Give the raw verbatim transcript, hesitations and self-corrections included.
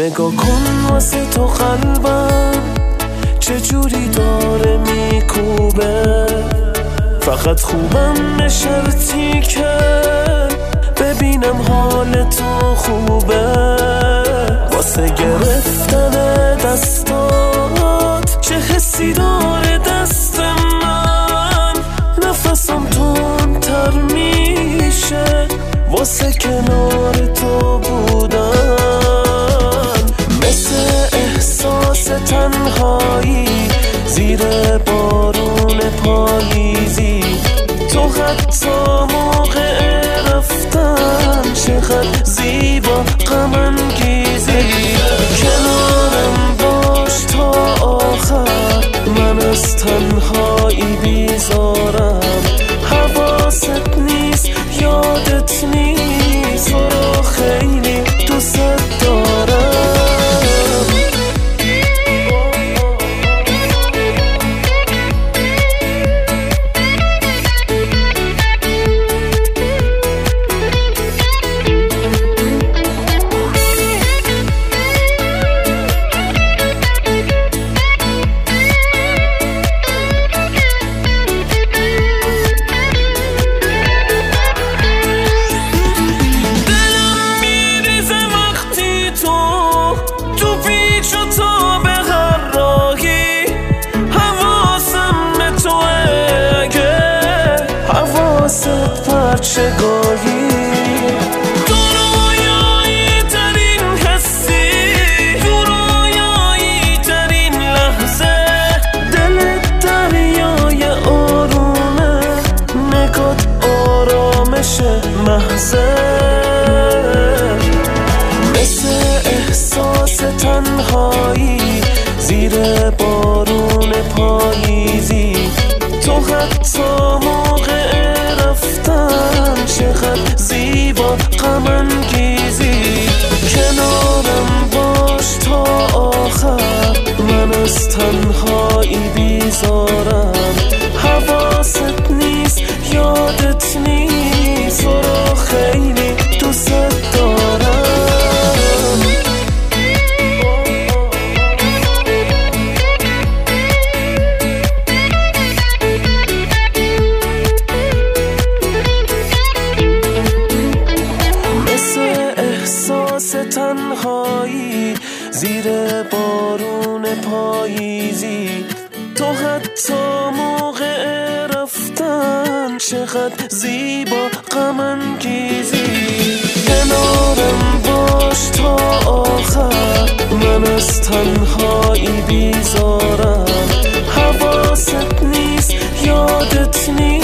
نگاه کن واسه تو قلبم چجوری داره میکوبه، فقط خوبم شرطی که ببینم حال تو خوبه. واسه گرفتن دستات چه حسی داره دست من، نفسم تندتر میشه واسه کنار تو بودن. مثل احساس تنهایی زیر بارون پاییزی، تو حتی موقع رفتن چقدر زیبا غم انگیزی. کنارم باش تا آخر، من از تنهایی بیزارم. حواست نیست یادت نیست تو رو خیلی دوست دارم. پرچگاهی تو رویایی ترین حسی، تو رویایی ترین لحظه، دلت دریای آرومه، نگات آرامش محضه. مثل احساس تنهایی زیر بارون پاییزی، تو حتی موقع رفتن چقدر زیبا غم انگیزی. کنارم باش تا آخر، من از تنهایی بیزارم. حواست نیست یادت نیست تو رو خیلی دوست دارم. تنهایی زیر بارون پاییزی، تو حتی موقع رفتن چقدر زیبا غم انگیزی. کنارم باش تا آخر، من از تنهایی بیزارم. حواست نیست یادت نیست